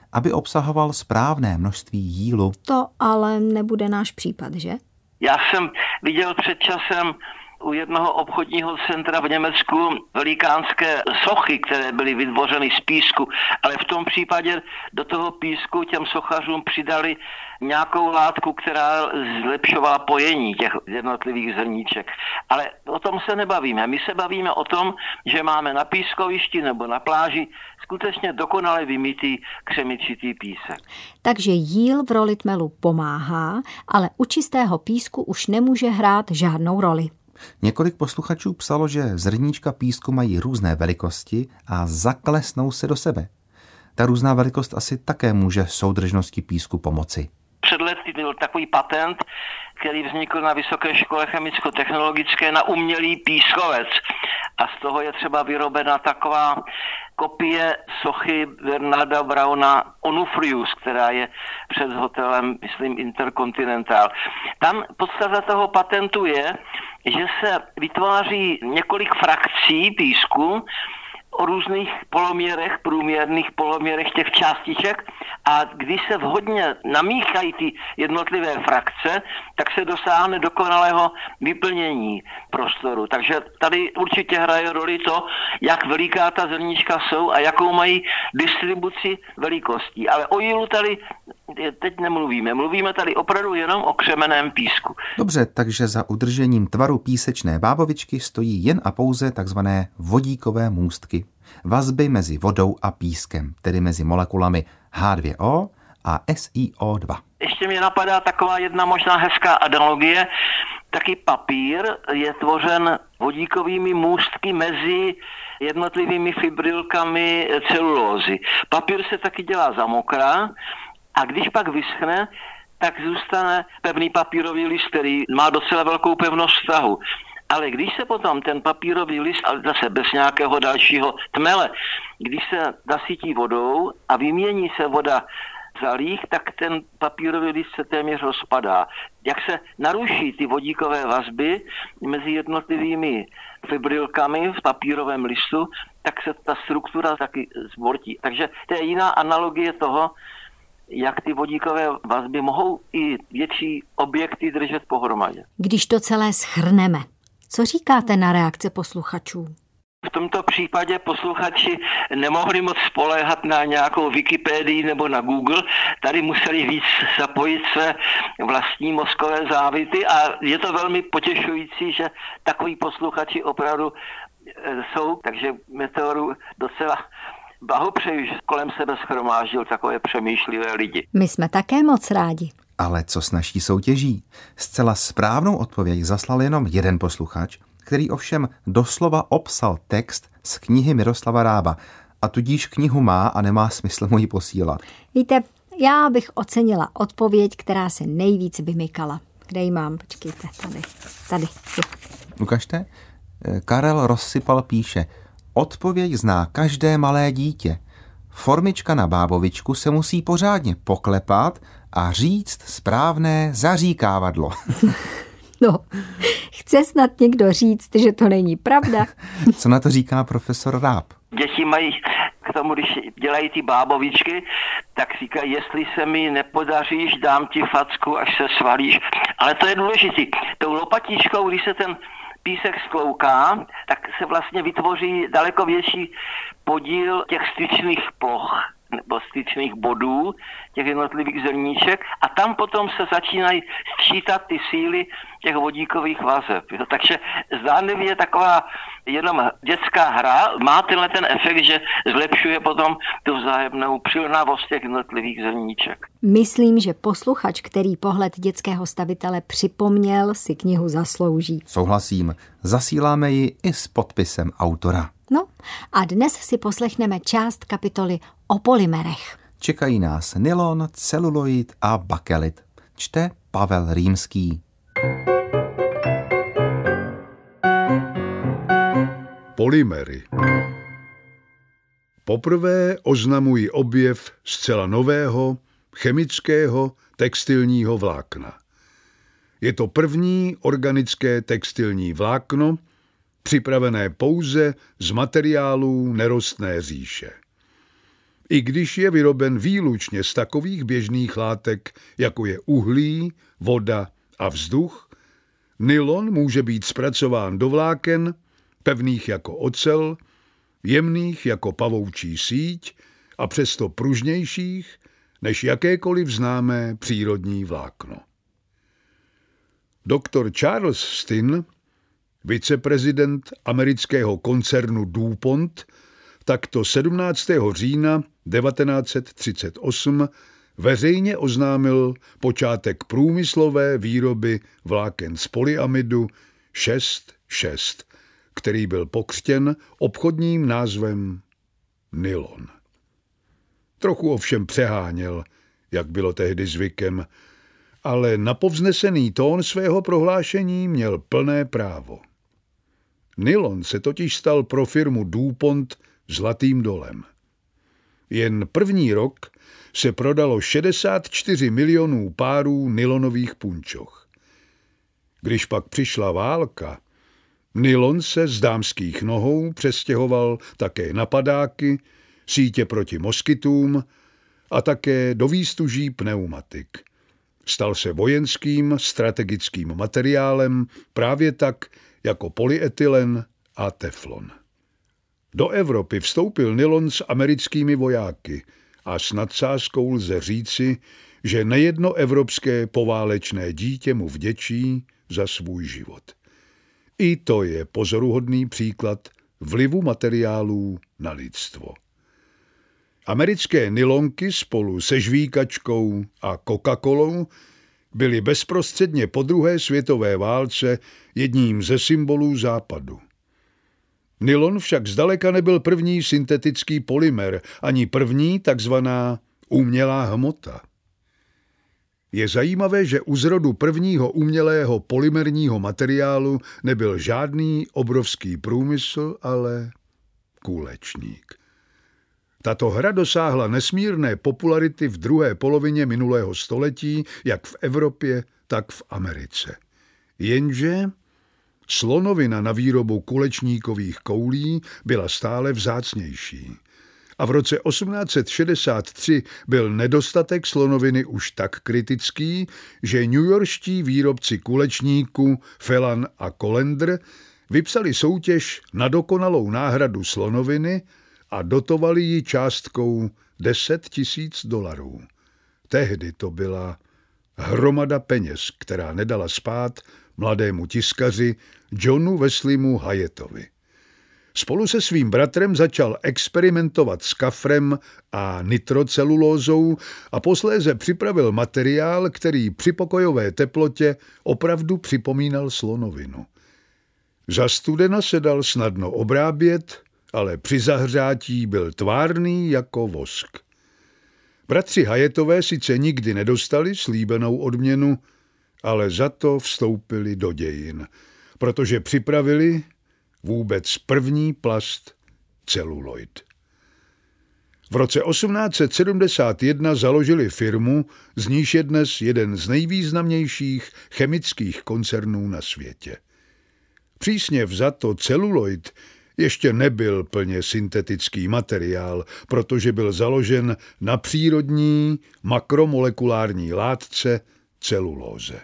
aby obsahoval správné množství jílu.
To ale nebude náš případ, že?
Já jsem viděl před časem u jednoho obchodního centra v Německu velikánské sochy, které byly vytvořeny z písku, ale v tom případě do toho písku těm sochařům přidali nějakou látku, která zlepšovala pojení těch jednotlivých zrníček. Ale o tom se nebavíme. My se bavíme o tom, že máme na pískovišti nebo na pláži skutečně dokonale vymytý křemičitý písek.
Takže jíl v roli tmelu pomáhá, ale u čistého písku už nemůže hrát žádnou roli.
Několik posluchačů psalo, že zrníčka písku mají různé velikosti a zaklesnou se do sebe. Ta různá velikost asi také může soudržnosti písku pomoci.
Před lety byl takový patent, který vznikl na Vysoké škole chemicko-technologické na umělý pískovec. A z toho je třeba vyrobena taková kopie sochy Bernarda Brauna Onufrius, která je před hotelem, myslím, Intercontinental. Tam podstata toho patentu je, že se vytváří několik frakcí písku o různých poloměrech, průměrných poloměrech těch částiček a když se vhodně namíchají ty jednotlivé frakce, tak se dosáhne dokonalého vyplnění prostoru. Takže tady určitě hraje roli to, jak veliká ta zrníčka jsou a jakou mají distribuci velikostí. Ale o jílu tady teď nemluvíme. Mluvíme tady opravdu jenom o křemenném písku.
Dobře, takže za udržením tvaru písečné bábovičky stojí jen a pouze takzvané vodíkové můstky. Vazby mezi vodou a pískem, tedy mezi molekulami H2O a SiO2.
Ještě mě napadá taková jedna možná hezká analogie. Taky papír je tvořen vodíkovými můstky mezi jednotlivými fibrilkami celulózy. Papír se taky dělá zamokrá a když pak vyschne, tak zůstane pevný papírový list, který má docela velkou pevnost vztahu. Ale když se potom ten papírový list, ale zase bez nějakého dalšího tmele, když se nasytí vodou a vymění se voda za líh, tak ten papírový list se téměř rozpadá. Jak se naruší ty vodíkové vazby mezi jednotlivými fibrilkami v papírovém listu, tak se ta struktura taky zbortí. Takže to je jiná analogie toho, jak ty vodíkové vazby mohou i větší objekty držet pohromadě.
Když to celé shrneme, co říkáte na reakce posluchačů?
V tomto případě posluchači nemohli moc spoléhat na nějakou Wikipedii nebo na Google. Tady museli víc zapojit své vlastní mozkové závity a je to velmi potěšující, že takoví posluchači opravdu jsou, takže Meteoru docela blahopřeji, že kolem sebe shromáždil takové přemýšlivé lidi.
My jsme také moc rádi.
Ale co s naší soutěží? Zcela správnou odpověď zaslal jenom jeden posluchač, který ovšem doslova obsal text z knihy Miroslava Rába a tudíž knihu má a nemá smysl mu ji posílat.
Víte, já bych ocenila odpověď, která se nejvíc vymykala. Kde ji mám? Počkejte, tady.
Ukažte. Karel Rozsypal píše: odpověď zná každé malé dítě. Formička na bábovičku se musí pořádně poklepat a říct správné zaříkávadlo.
No, chce snad někdo říct, že to není pravda?
Co na to říká profesor Ráb?
Děti mají k tomu, když dělají ty bábovičky, tak říkají, jestli se mi nepodaříš, dám ti facku, až se svalíš. Ale to je důležité. Tou lopatičkou, když se ten písek sklouká, tak se vlastně vytvoří daleko větší podíl těch styčných ploch nebo styčných bodů, těch jednotlivých zrníček a tam potom se začínají sčítat ty síly těch vodíkových vazeb. Takže zdánlivě je taková jenom dětská hra, má tenhle ten efekt, že zlepšuje potom tu vzájemnou přilnavost těch jednotlivých zrníček.
Myslím, že posluchač, který pohled dětského stavitele připomněl, si knihu zaslouží.
Souhlasím, zasíláme ji i s podpisem autora.
No a dnes si poslechneme část kapitoly o polymerech.
Čekají nás nylon, celuloid a bakelit. Čte Pavel Rýmský.
Polymery. Poprvé oznamují objev zcela nového chemického textilního vlákna. Je to první organické textilní vlákno, připravené pouze z materiálů nerostné říše. i když je vyroben výlučně z takových běžných látek, jako je uhlí, voda a vzduch, nylon může být zpracován do vláken, pevných jako ocel, jemných jako pavoučí síť a přesto pružnějších než jakékoliv známé přírodní vlákno. Dr. Charles Stinn, viceprezident amerického koncernu DuPont, takto 17. října 1938 veřejně oznámil počátek průmyslové výroby vláken z polyamidu 6,6, který byl pokřtěn obchodním názvem nylon. Trochu ovšem přeháněl, jak bylo tehdy zvykem, ale na povznesený tón svého prohlášení měl plné právo. Nylon se totiž stal pro firmu DuPont zlatým dolem. Jen první rok se prodalo 64 milionů párů nylonových punčoch. Když pak přišla válka, nylon se z dámských nohou přestěhoval také na padáky, sítě proti moskytům a také do výstuží pneumatik. Stal se vojenským strategickým materiálem právě tak jako polyetylen a teflon. Do Evropy vstoupil nylon s americkými vojáky a s nadsázkou lze říci, že nejedno evropské poválečné dítě mu vděčí za svůj život. I to je pozoruhodný příklad vlivu materiálů na lidstvo. Americké nylonky spolu se žvíkačkou a Coca-Colou byly bezprostředně po druhé světové válce jedním ze symbolů západu. Nylon však zdaleka nebyl první syntetický polymer, ani první takzvaná umělá hmota. Je zajímavé, že u zrodu prvního umělého polymerního materiálu nebyl žádný obrovský průmysl, ale kulečník. Tato hra dosáhla nesmírné popularity v druhé polovině minulého století, jak v Evropě, tak v Americe. Jenže slonovina na výrobu kulečníkových koulí byla stále vzácnější. A v roce 1863 byl nedostatek slonoviny už tak kritický, že newyorští výrobci kulečníků Phelan a Colander vypsali soutěž na dokonalou náhradu slonoviny a dotovali ji částkou $10,000. Tehdy to byla hromada peněz, která nedala spát mladému tiskaři Johnu Wesleymu Hyettovi. Spolu se svým bratrem začal experimentovat s kafrem a nitrocelulózou a posléze připravil materiál, který při pokojové teplotě opravdu připomínal slonovinu. Za studena se dal snadno obrábět, ale při zahřátí byl tvárný jako vosk. Bratři Hyettové sice nikdy nedostali slíbenou odměnu, ale za to vstoupili do dějin, protože připravili vůbec první plast celuloid. V roce 1871 založili firmu, z níž je dnes jeden z nejvýznamnějších chemických koncernů na světě. Přísně vzato celuloid ještě nebyl plně syntetický materiál, protože byl založen na přírodní makromolekulární látce celulóze.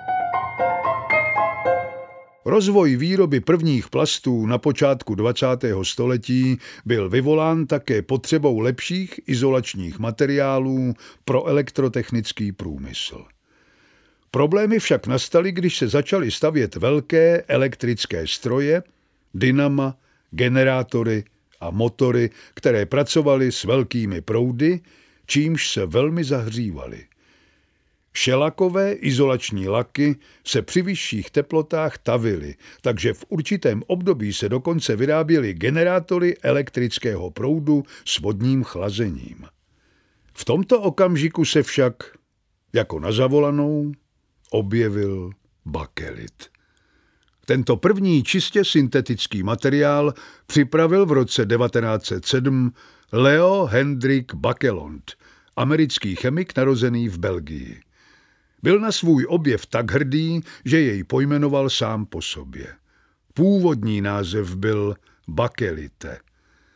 Rozvoj výroby prvních plastů na počátku 20. století byl vyvolán také potřebou lepších izolačních materiálů pro elektrotechnický průmysl. Problémy však nastaly, když se začaly stavět velké elektrické stroje, dynama, generátory a motory, které pracovaly s velkými proudy, čímž se velmi zahřívaly. Šelakové izolační laky se při vyšších teplotách tavily, takže v určitém období se dokonce vyráběly generátory elektrického proudu s vodním chlazením. V tomto okamžiku se však, jako na zavolanou, objevil bakelit. Tento první čistě syntetický materiál připravil v roce 1907 Leo Hendrik Bakelond, americký chemik narozený v Belgii. Byl na svůj objev tak hrdý, že jej pojmenoval sám po sobě. Původní název byl bakelite.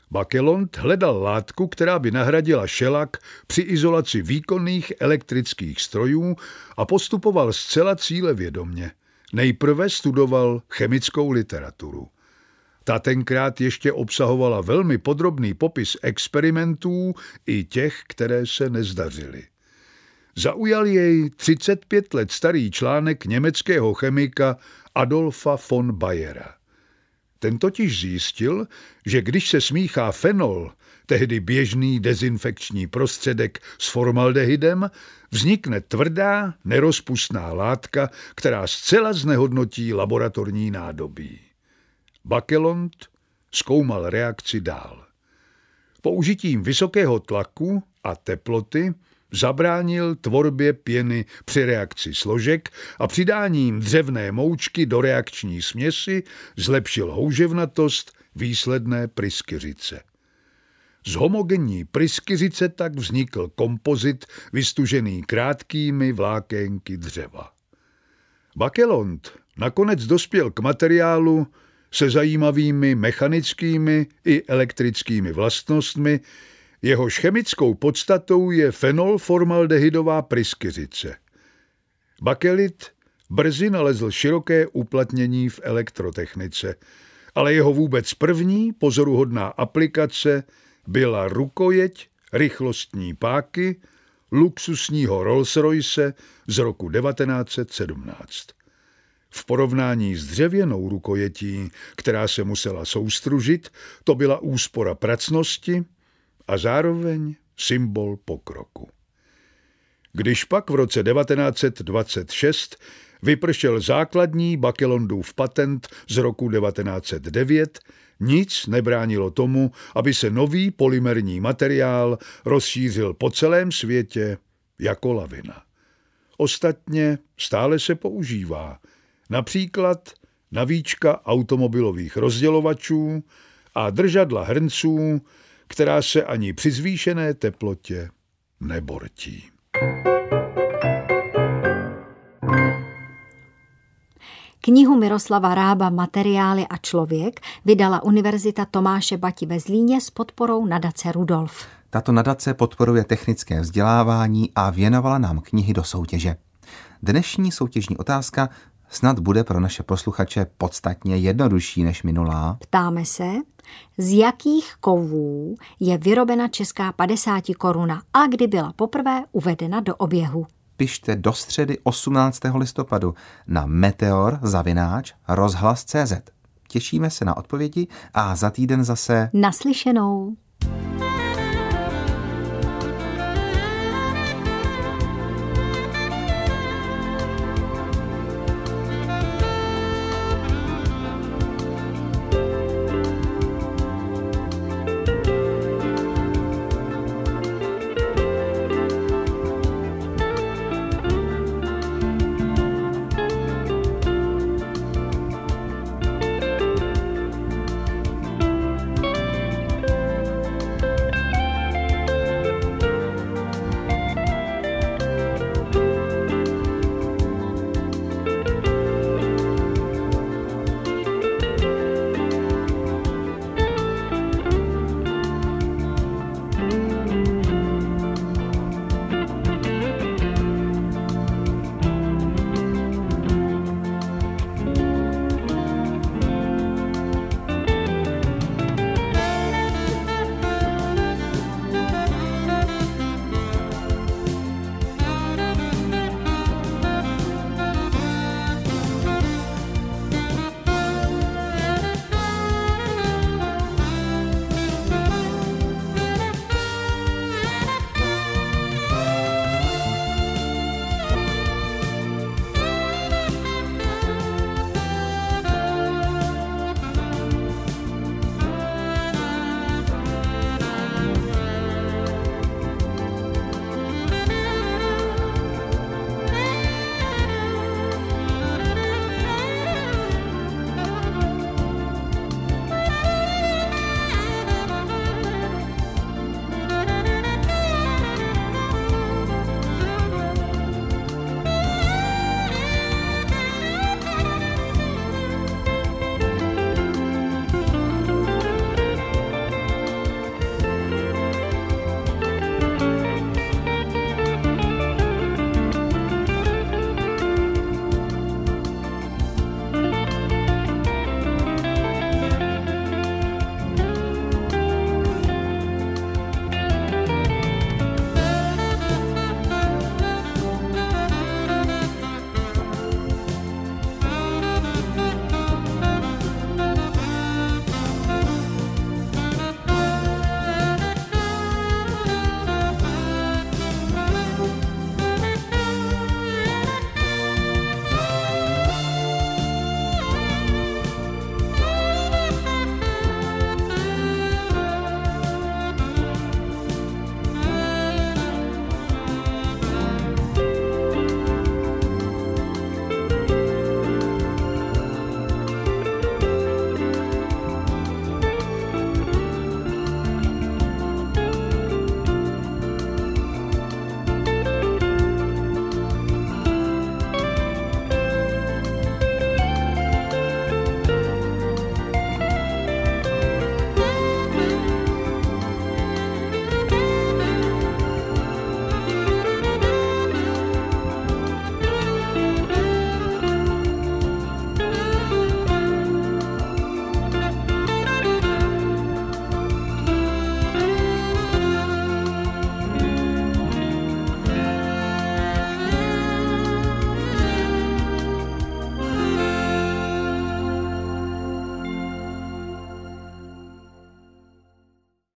Bakelond hledal látku, která by nahradila šelak při izolaci výkonných elektrických strojů a postupoval zcela cílevědomě. Nejprve studoval chemickou literaturu. Ta tenkrát ještě obsahovala velmi podrobný popis experimentů i těch, které se nezdařily. Zaujal jej 35 let starý článek německého chemika Adolfa von Bayera. Ten totiž zjistil, že když se smíchá fenol, tehdy běžný dezinfekční prostředek, s formaldehydem, vznikne tvrdá, nerozpustná látka, která zcela znehodnotí laboratorní nádobí. Bakelond zkoumal reakci dál. Použitím vysokého tlaku a teploty zabránil tvorbě pěny při reakci složek a přidáním dřevné moučky do reakční směsi zlepšil houževnatost výsledné pryskyřice. Z homogenní pryskyřice tak vznikl kompozit vystužený krátkými vlákénky dřeva. Bakelond nakonec dospěl k materiálu se zajímavými mechanickými i elektrickými vlastnostmi, jehož chemickou podstatou je fenolformaldehydová pryskyřice. Bakelit brzy nalezl široké uplatnění v elektrotechnice, ale jeho vůbec první pozoruhodná aplikace byla rukojeť rychlostní páky luxusního Rolls-Royce z roku 1917. V porovnání s dřevěnou rukojetí, která se musela soustružit, to byla úspora pracnosti a zároveň symbol pokroku. Když pak v roce 1926 vypršel základní Bakelondův patent z roku 1909, nic nebránilo tomu, aby se nový polymerní materiál rozšířil po celém světě jako lavina. Ostatně stále se používá, například navíčka automobilových rozdělovačů a držadla hrnců, která se ani při zvýšené teplotě nebortí.
Knihu Miroslava Rába Materiály a člověk vydala Univerzita Tomáše Bati ve Zlíně s podporou nadace Rudolf.
Tato nadace podporuje technické vzdělávání a věnovala nám knihy do soutěže. Dnešní soutěžní otázka snad bude pro naše posluchače podstatně jednodušší než minulá.
Ptáme se, z jakých kovů je vyrobena česká 50 koruna a kdy byla poprvé uvedena do oběhu.
Pište do středy 18. listopadu na meteor@rozhlas.cz. Těšíme se na odpovědi a za týden zase
naslyšenou.